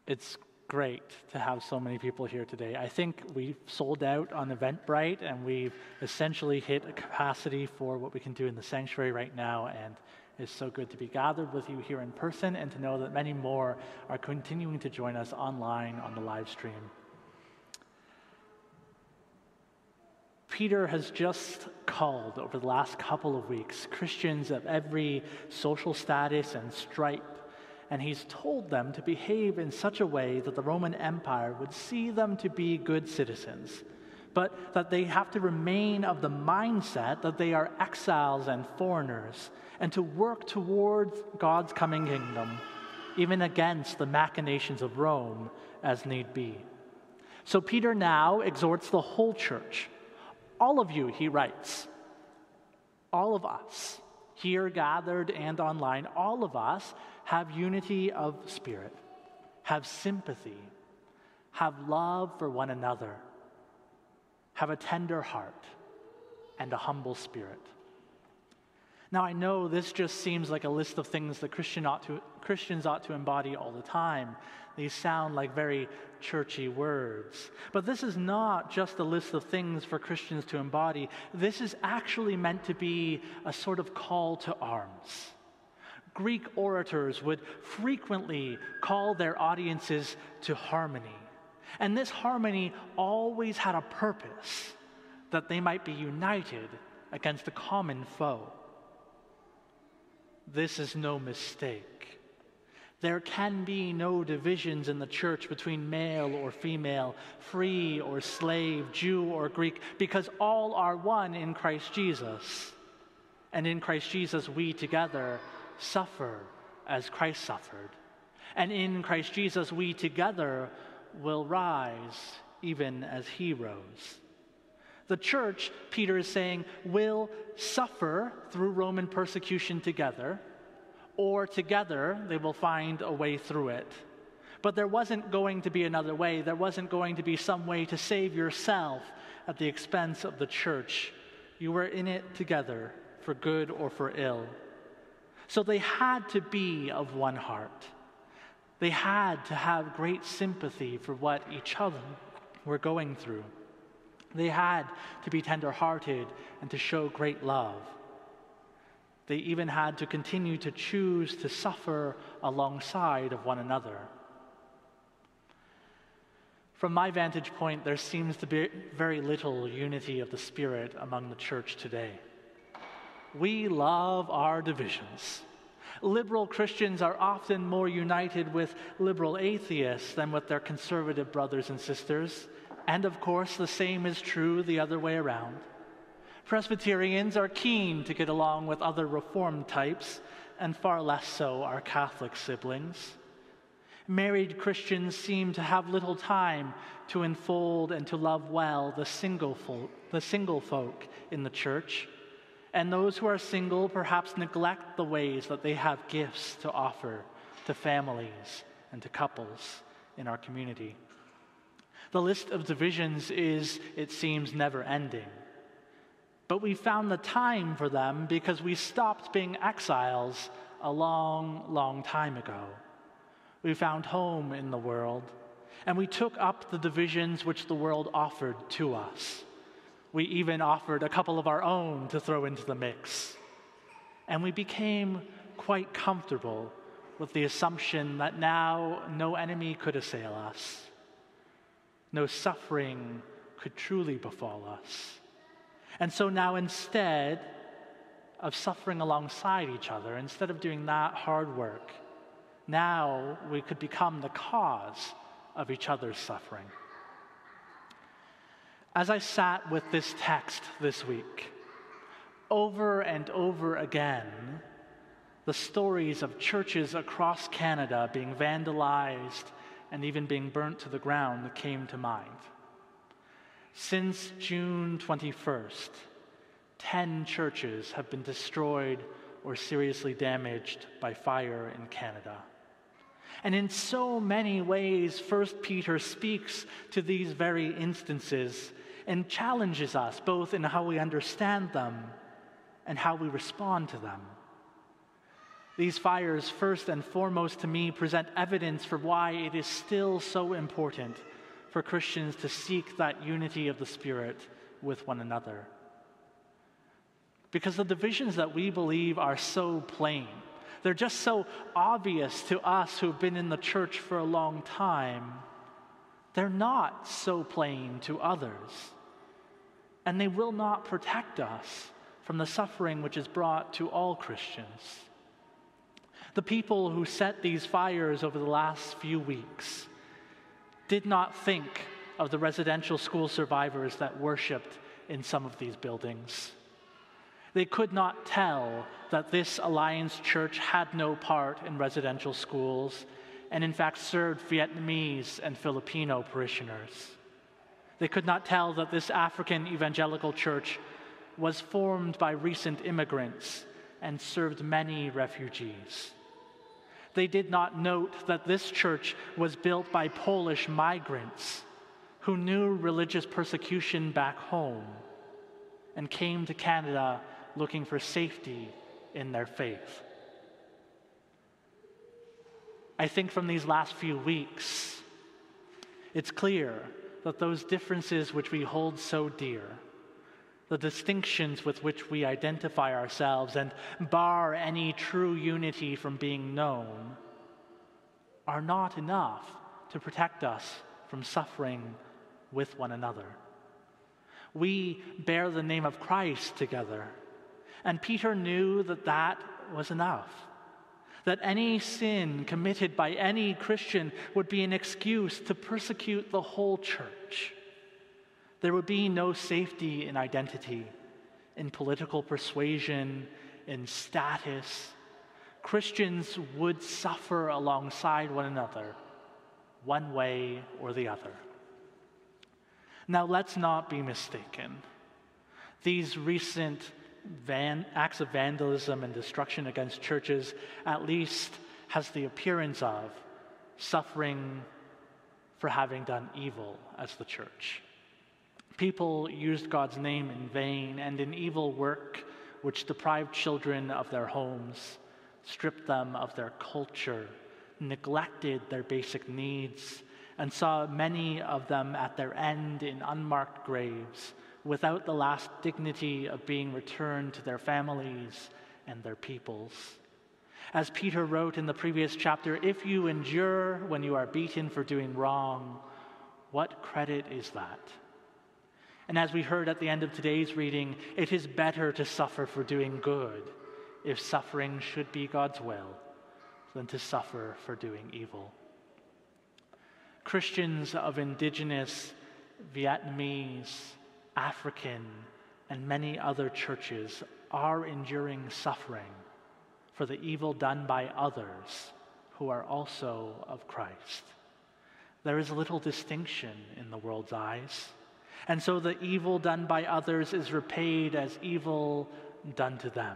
It's great to have so many people here today. I think we've sold out on Eventbrite, and we've essentially hit a capacity for what we can do in the sanctuary right now, and it's so good to be gathered with you here in person and to know that many more are continuing to join us online on the live stream. Peter has just called over the last couple of weeks Christians of every social status and stripe, and he's told them to behave in such a way that the Roman Empire would see them to be good citizens, but that they have to remain of the mindset that they are exiles and foreigners, and to work towards God's coming kingdom, even against the machinations of Rome as need be. So Peter now exhorts the whole church. All of you, he writes, all of us, here gathered and online, all of us have unity of spirit, have sympathy, have love for one another, have a tender heart, and a humble spirit. Now, I know this just seems like a list of things that Christians ought to embody all the time. These sound like very churchy words. But this is not just a list of things for Christians to embody. This is actually meant to be a sort of call to arms. Greek orators would frequently call their audiences to harmony. And this harmony always had a purpose, that they might be united against a common foe. This is no mistake. There can be no divisions in the church between male or female, free or slave, Jew or Greek, because all are one in Christ Jesus. And in Christ Jesus, we together suffer as Christ suffered. And in Christ Jesus, we together will rise even as he rose. The church, Peter is saying, will suffer through Roman persecution together, or together they will find a way through it. But there wasn't going to be another way. There wasn't going to be some way to save yourself at the expense of the church. You were in it together, for good or for ill. So they had to be of one heart. They had to have great sympathy for what each other were going through. They had to be tender-hearted and to show great love. They even had to continue to choose to suffer alongside of one another. From my vantage point, there seems to be very little unity of the Spirit among the church today. We love our divisions. Liberal Christians are often more united with liberal atheists than with their conservative brothers and sisters. And of course, the same is true the other way around. Presbyterians are keen to get along with other Reformed types, and far less so our Catholic siblings. Married Christians seem to have little time to enfold and to love well the single folk in the church, and those who are single perhaps neglect the ways that they have gifts to offer to families and to couples in our community. The list of divisions is, it seems, never ending. But we found the time for them because we stopped being exiles a long, long time ago. We found home in the world, and we took up the divisions which the world offered to us. We even offered a couple of our own to throw into the mix. And we became quite comfortable with the assumption that now no enemy could assail us. No suffering could truly befall us. And so now, instead of suffering alongside each other, instead of doing that hard work, now we could become the cause of each other's suffering. As I sat with this text this week, over and over again, the stories of churches across Canada being vandalized and even being burnt to the ground came to mind. Since June 21st, 10 churches have been destroyed or seriously damaged by fire in Canada. And in so many ways, 1 Peter speaks to these very instances and challenges us both in how we understand them and how we respond to them. These fires, first and foremost to me, present evidence for why it is still so important for Christians to seek that unity of the Spirit with one another. Because the divisions that we believe are so plain, they're just so obvious to us who've been in the church for a long time, they're not so plain to others. And they will not protect us from the suffering which is brought to all Christians. The people who set these fires over the last few weeks did not think of the residential school survivors that worshiped in some of these buildings. They could not tell that this Alliance Church had no part in residential schools and in fact served Vietnamese and Filipino parishioners. They could not tell that this African evangelical church was formed by recent immigrants and served many refugees. They did not note that this church was built by Polish migrants who knew religious persecution back home and came to Canada looking for safety in their faith. I think from these last few weeks, it's clear that those differences which we hold so dear, the distinctions with which we identify ourselves and bar any true unity from being known, are not enough to protect us from suffering with one another. We bear the name of Christ together, and Peter knew that that was enough. That any sin committed by any Christian would be an excuse to persecute the whole church. There would be no safety in identity, in political persuasion, in status. Christians would suffer alongside one another, one way or the other. Now, let's not be mistaken. These recent acts of vandalism and destruction against churches at least has the appearance of suffering for having done evil as the church. People used God's name in vain and in evil work which deprived children of their homes, stripped them of their culture, neglected their basic needs, and saw many of them at their end in unmarked graves, without the last dignity of being returned to their families and their peoples. As Peter wrote in the previous chapter, if you endure when you are beaten for doing wrong, what credit is that? And as we heard at the end of today's reading, it is better to suffer for doing good, if suffering should be God's will, than to suffer for doing evil. Christians of indigenous, Vietnamese, African, and many other churches are enduring suffering for the evil done by others who are also of Christ. There is little distinction in the world's eyes, and so the evil done by others is repaid as evil done to them.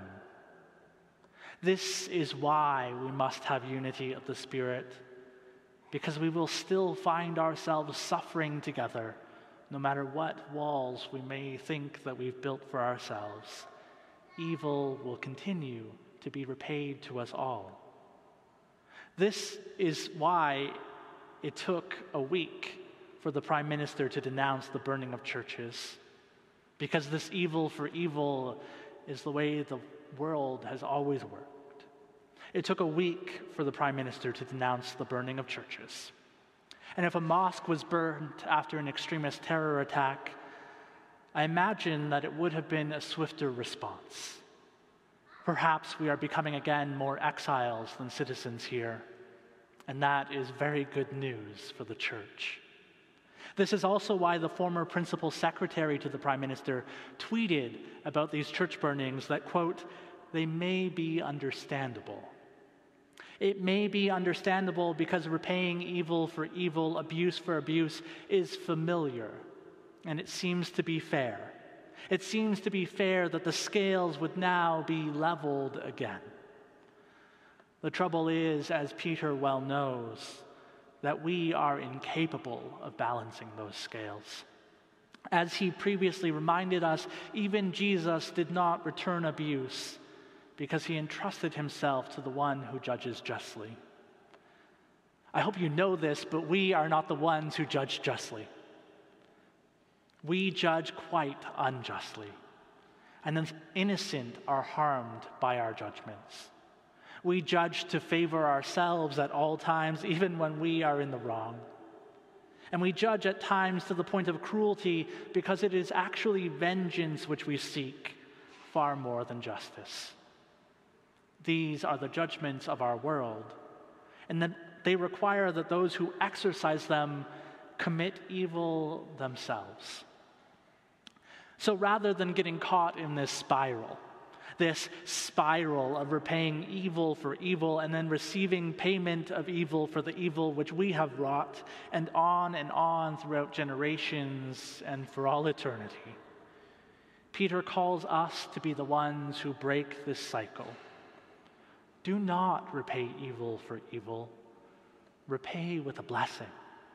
This is why we must have unity of the Spirit, because we will still find ourselves suffering together no matter what walls we may think that we've built for ourselves. Evil will continue to be repaid to us all. This is why it took a week for the Prime Minister to denounce the burning of churches, because this evil for evil is the way the world has always worked. It took a week for the Prime Minister to denounce the burning of churches. And if a mosque was burned after an extremist terror attack, I imagine that it would have been a swifter response. Perhaps we are becoming again more exiles than citizens here, and that is very good news for the church. This is also why the former principal secretary to the Prime Minister tweeted about these church burnings that, quote, they may be understandable. It may be understandable because repaying evil for evil, abuse for abuse is familiar, and it seems to be fair. It seems to be fair that the scales would now be leveled again. The trouble is, as Peter well knows, that we are incapable of balancing those scales. As he previously reminded us, even Jesus did not return abuse, because he entrusted himself to the one who judges justly. I hope you know this, but we are not the ones who judge justly. We judge quite unjustly, and the innocent are harmed by our judgments. We judge to favor ourselves at all times, even when we are in the wrong. And we judge at times to the point of cruelty because it is actually vengeance which we seek far more than justice. These are the judgments of our world, and that they require that those who exercise them commit evil themselves. So rather than getting caught in this spiral of repaying evil for evil and then receiving payment of evil for the evil which we have wrought, and on throughout generations and for all eternity, Peter calls us to be the ones who break this cycle. Do not repay evil for evil. Repay with a blessing.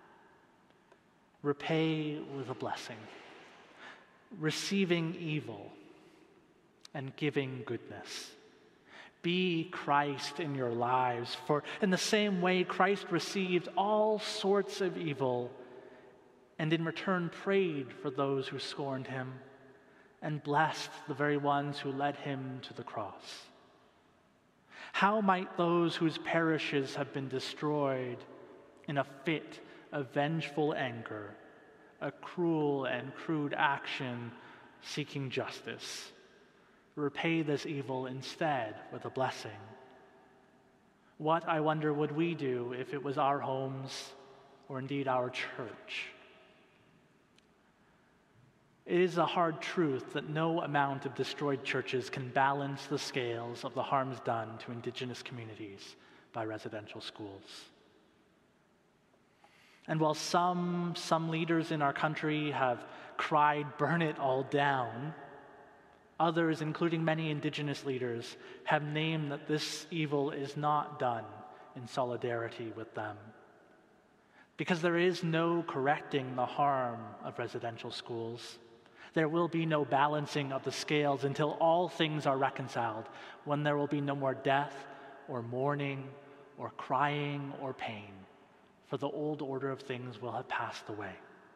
Repay with a blessing. Receiving evil and giving goodness. Be Christ in your lives, for in the same way Christ received all sorts of evil and in return prayed for those who scorned him and blessed the very ones who led him to the cross. How might those whose parishes have been destroyed in a fit of vengeful anger, a cruel and crude action seeking justice, repay this evil instead with a blessing? What, I wonder, would we do if it was our homes or indeed our church? It is a hard truth that no amount of destroyed churches can balance the scales of the harms done to Indigenous communities by residential schools. And while some leaders in our country have cried, "Burn it all down," others, including many Indigenous leaders, have named that this evil is not done in solidarity with them. Because there is no correcting the harm of residential schools. There will be no balancing of the scales until all things are reconciled, when there will be no more death or mourning or crying or pain, for the old order of things will have passed away.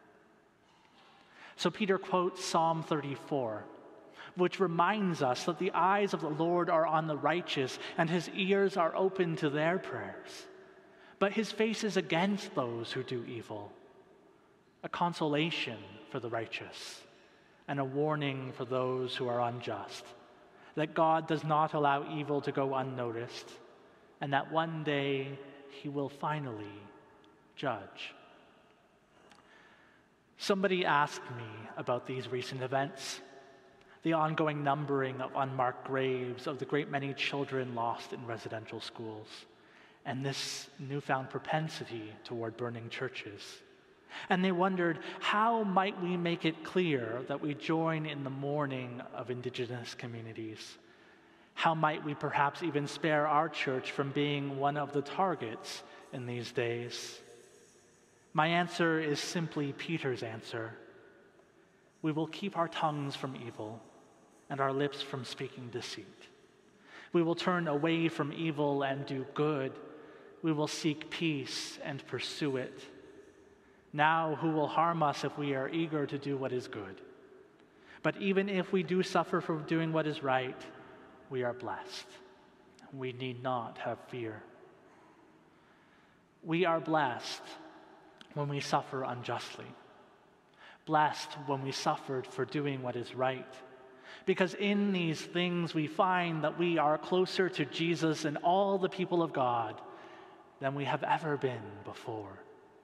So Peter quotes Psalm 34, which reminds us that the eyes of the Lord are on the righteous and his ears are open to their prayers, but his face is against those who do evil, a consolation for the righteous and a warning for those who are unjust, that God does not allow evil to go unnoticed, and that one day he will finally judge. Somebody asked me about these recent events, the ongoing numbering of unmarked graves of the great many children lost in residential schools, and this newfound propensity toward burning churches. And they wondered, how might we make it clear that we join in the mourning of Indigenous communities? How might we perhaps even spare our church from being one of the targets in these days? My answer is simply Peter's answer. We will keep our tongues from evil and our lips from speaking deceit. We will turn away from evil and do good. We will seek peace and pursue it. Now, who will harm us if we are eager to do what is good? But even if we do suffer for doing what is right, we are blessed. We need not have fear. We are blessed when we suffer unjustly. Blessed when we suffered for doing what is right. Because in these things we find that we are closer to Jesus and all the people of God than we have ever been before.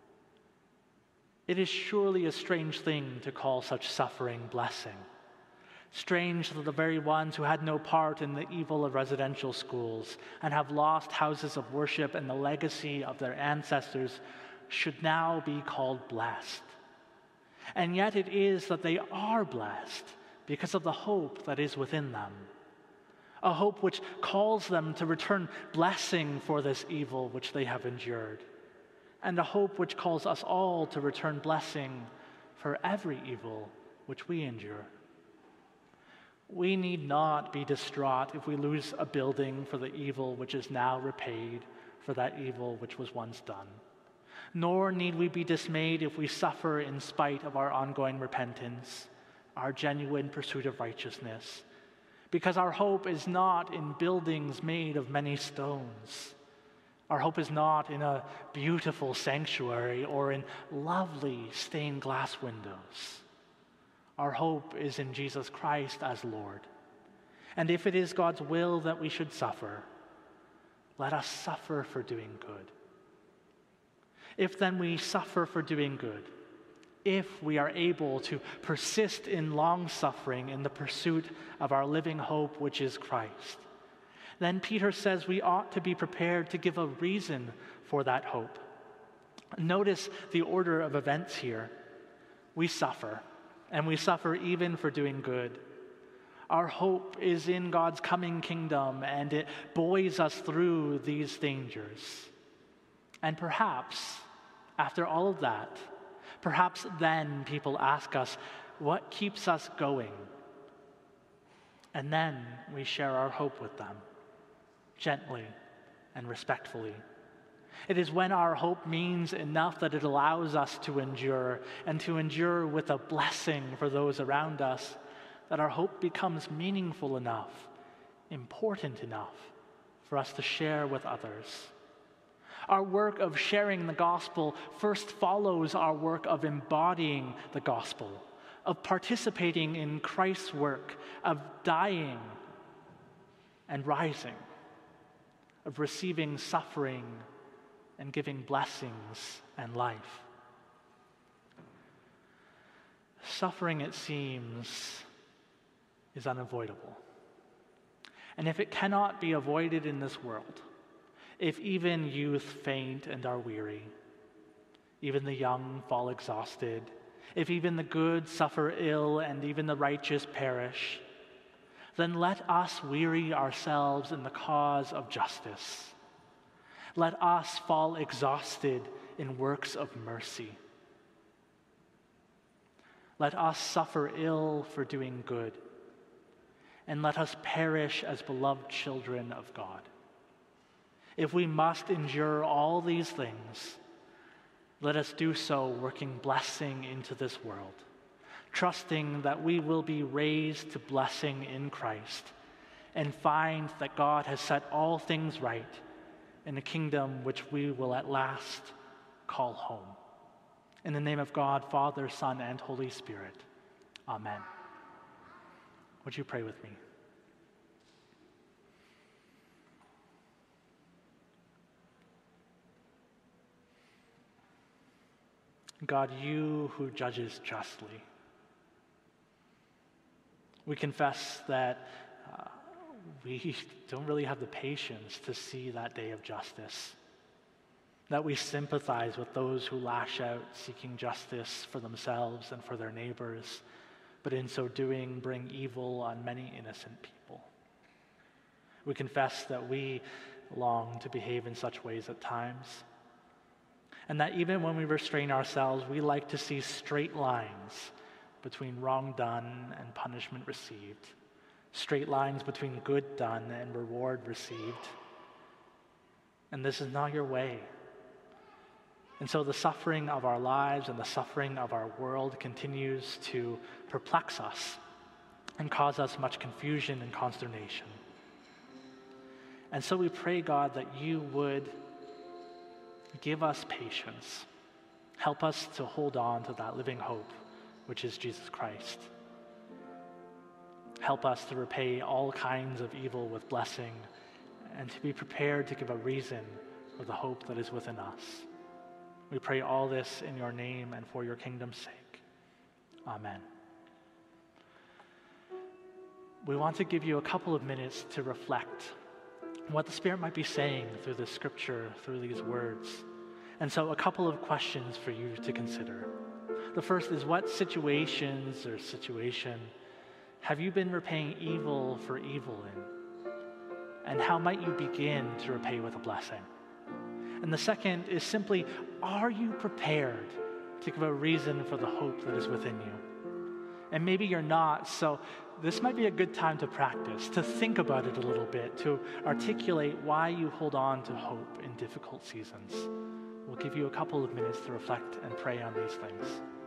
It is surely a strange thing to call such suffering blessing. Strange that the very ones who had no part in the evil of residential schools and have lost houses of worship and the legacy of their ancestors should now be called blessed. And yet it is that they are blessed because of the hope that is within them. A hope which calls them to return blessing for this evil which they have endured. And a hope which calls us all to return blessing for every evil which we endure. We need not be distraught if we lose a building for the evil which is now repaid for that evil which was once done. Nor need we be dismayed if we suffer in spite of our ongoing repentance, our genuine pursuit of righteousness, because our hope is not in buildings made of many stones. Our hope is not in a beautiful sanctuary or in lovely stained glass windows. Our hope is in Jesus Christ as Lord. And if it is God's will that we should suffer, let us suffer for doing good. If then we suffer for doing good, if we are able to persist in long suffering in the pursuit of our living hope, which is Christ, then Peter says we ought to be prepared to give a reason for that hope. Notice the order of events here. We suffer, and we suffer even for doing good. Our hope is in God's coming kingdom, and it buoys us through these dangers. And perhaps, after all of that, perhaps then people ask us, what keeps us going? And then we share our hope with them, gently and respectfully. It is when our hope means enough that it allows us to endure, and to endure with a blessing for those around us, that our hope becomes meaningful enough, important enough for us to share with others. Our work of sharing the gospel first follows our work of embodying the gospel, of participating in Christ's work, of dying and rising, of receiving suffering and giving blessings and life. Suffering, it seems, is unavoidable. And if it cannot be avoided in this world, if even youth faint and are weary, even the young fall exhausted, if even the good suffer ill and even the righteous perish, then let us weary ourselves in the cause of justice. Let us fall exhausted in works of mercy. Let us suffer ill for doing good, and let us perish as beloved children of God. If we must endure all these things, let us do so working blessing into this world, trusting that we will be raised to blessing in Christ and find that God has set all things right in a kingdom which we will at last call home. In the name of God, Father, Son, and Holy Spirit. Amen. Would you pray with me? God, you who judges justly, we confess that we don't really have the patience to see that day of justice, that we sympathize with those who lash out seeking justice for themselves and for their neighbors, but in so doing bring evil on many innocent people. We confess that we long to behave in such ways at times, and that even when we restrain ourselves, we like to see straight lines between wrong done and punishment received, straight lines between good done and reward received. And this is not your way. And so the suffering of our lives and the suffering of our world continues to perplex us and cause us much confusion and consternation. And so we pray, God, that you would give us patience. Help us to hold on to that living hope, which is Jesus Christ. Help us to repay all kinds of evil with blessing and to be prepared to give a reason for the hope that is within us. We pray all this in your name and for your kingdom's sake. Amen. We want to give you a couple of minutes to reflect on what the Spirit might be saying through this scripture, through these words. And so a couple of questions for you to consider. The first is, what situations or situation have you been repaying evil for evil in? And how might you begin to repay with a blessing? And the second is simply, are you prepared to give a reason for the hope that is within you? And maybe you're not, so this might be a good time to practice, to think about it a little bit, to articulate why you hold on to hope in difficult seasons. We'll give you a couple of minutes to reflect and pray on these things.